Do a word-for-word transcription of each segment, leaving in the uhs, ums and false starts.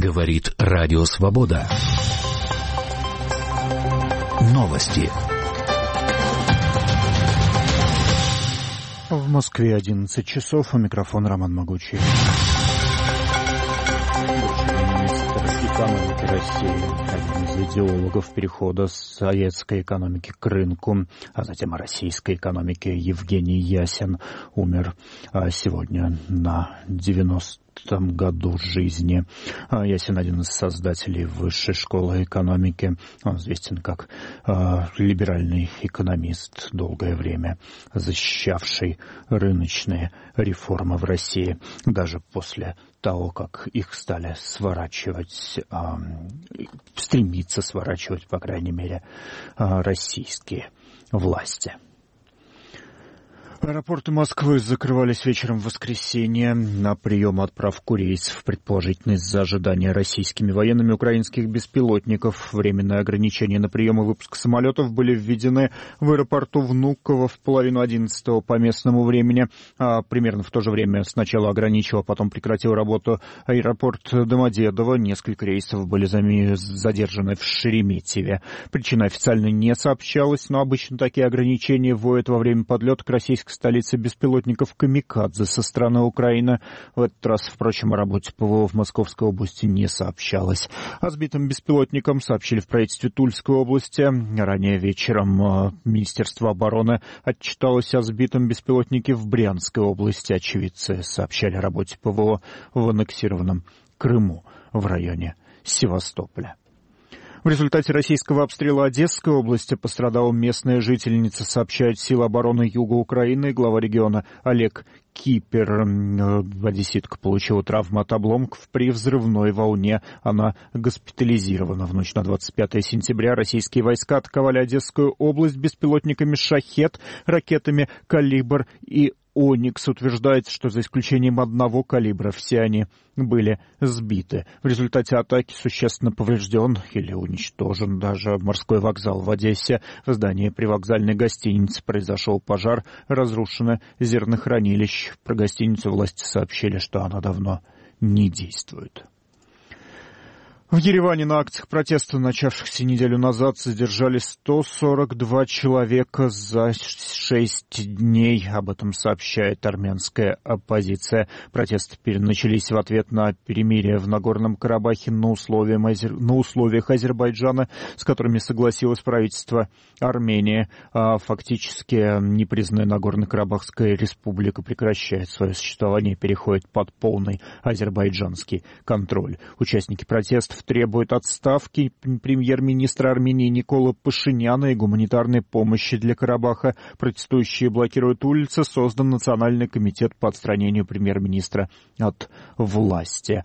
Говорит Радио Свобода. Новости. В Москве одиннадцать часов. У микрофона Роман Могучий. Экономики России. Один из идеологов перехода с советской экономики к рынку, а затем российской экономики, Евгений Ясин, умер сегодня на девяностом году жизни. Ясин — один из создателей Высшей школы экономики. Он известен как либеральный экономист, долгое время защищавший рыночные реформы в России, даже после того, как их стали сворачивать, э, стремиться сворачивать, по крайней мере, э, российские власти. Аэропорты Москвы закрывались вечером в воскресенье на прием и отправку рейсов, предположительно из-за ожидания российскими военными украинских беспилотников. Временные ограничения на прием и выпуск самолетов были введены в аэропорту Внуково в половину одиннадцатого по местному времени. А примерно в то же время сначала ограничил, а потом прекратил работу аэропорт Домодедово. Несколько рейсов были задержаны в Шереметьеве. Причина официально не сообщалась, но обычно такие ограничения вводят во время подлета к российской столице беспилотников «Камикадзе» со стороны Украины. В этот раз, впрочем, о работе ПВО в Московской области не сообщалось. О сбитом беспилотником сообщили в правительстве Тульской области. Ранее вечером Министерство обороны отчиталось о сбитом беспилотнике в Брянской области. Очевидцы сообщали о работе ПВО в аннексированном Крыму в районе Севастополя. В результате российского обстрела Одесской области пострадала местная жительница, сообщают силы обороны Юга Украины. Глава региона Олег Кипер. Одесситка получила травму от обломков при взрывной волне. Она госпитализирована. В ночь на двадцать пятое сентября российские войска атаковали Одесскую область беспилотниками «Шахед», ракетами «Калибр» и «Оникс». Утверждается, что за исключением одного калибра все они были сбиты. В результате атаки существенно поврежден или уничтожен даже морской вокзал в Одессе. В здании привокзальной гостиницы произошел пожар, разрушено зернохранилище. Про гостиницу власти сообщили, что она давно не действует. В Ереване на акциях протеста, начавшихся неделю назад, задержали сто сорок два человека за шесть дней. Об этом сообщает армянская оппозиция. Протесты начались в ответ на перемирие в Нагорном Карабахе на условиях, на условиях Азербайджана, с которыми согласилось правительство Армении. А фактически непризнанная Нагорно-Карабахская республика прекращает свое существование и переходит под полный азербайджанский контроль. Участники протестов требует отставки премьер-министра Армении Никола Пашиняна и гуманитарной помощи для Карабаха. Протестующие блокируют улицы. Создан Национальный комитет по отстранению премьер-министра от власти.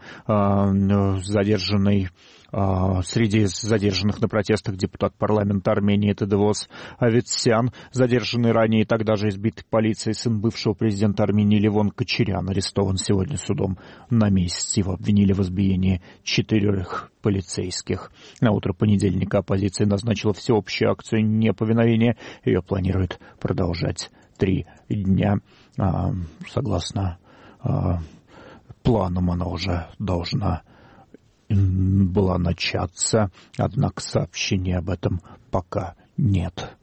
Задержанный Среди задержанных на протестах депутат парламента Армении Тедевос Аветсян, задержанный ранее и тогда же избитый полицией сын бывшего президента Армении Левон Кочерян, арестован сегодня судом на месяц. Его обвинили в избиении четырех полицейских. На утро понедельника оппозиция назначила всеобщую акцию неповиновения. Ее планируют продолжать три дня. Согласно планам, она уже должна была начаться, однако сообщений об этом пока нет.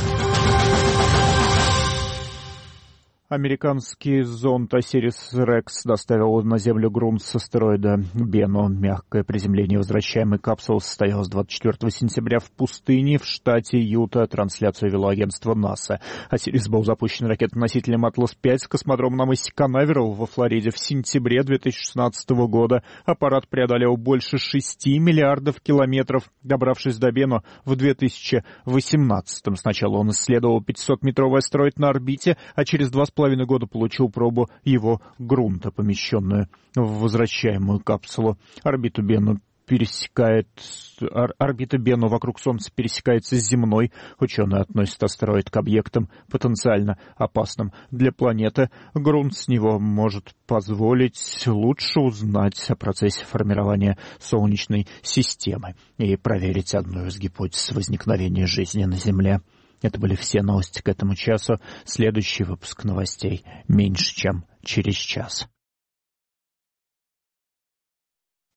Американский зонд «Осирис-Рекс» доставил на Землю грунт с астероида Бено. Мягкое приземление возвращаемой капсулы состоялось двадцать четвёртого сентября в пустыне в штате Юта. Трансляцию вело агентство НАСА. «Осирис» был запущен ракетоносителем «Атлас пять» с космодрома на мысе Канаверал во Флориде в сентябре две тысячи шестнадцатого года. Аппарат преодолел больше шести миллиардов километров, добравшись до Бено в две тысячи восемнадцатом. Сначала он исследовал пятисотметровый астероид на орбите, а через два с половиной года получил пробу его грунта, помещенную в возвращаемую капсулу. Орбиту Бено пересекает, ор, орбита Бено вокруг Солнца пересекается с земной. Ученые относят астероид к объектам потенциально опасным для планеты. Грунт с него может позволить лучше узнать о процессе формирования Солнечной системы и проверить одну из гипотез возникновения жизни на Земле. Это были все новости к этому часу. Следующий выпуск новостей меньше, чем через час.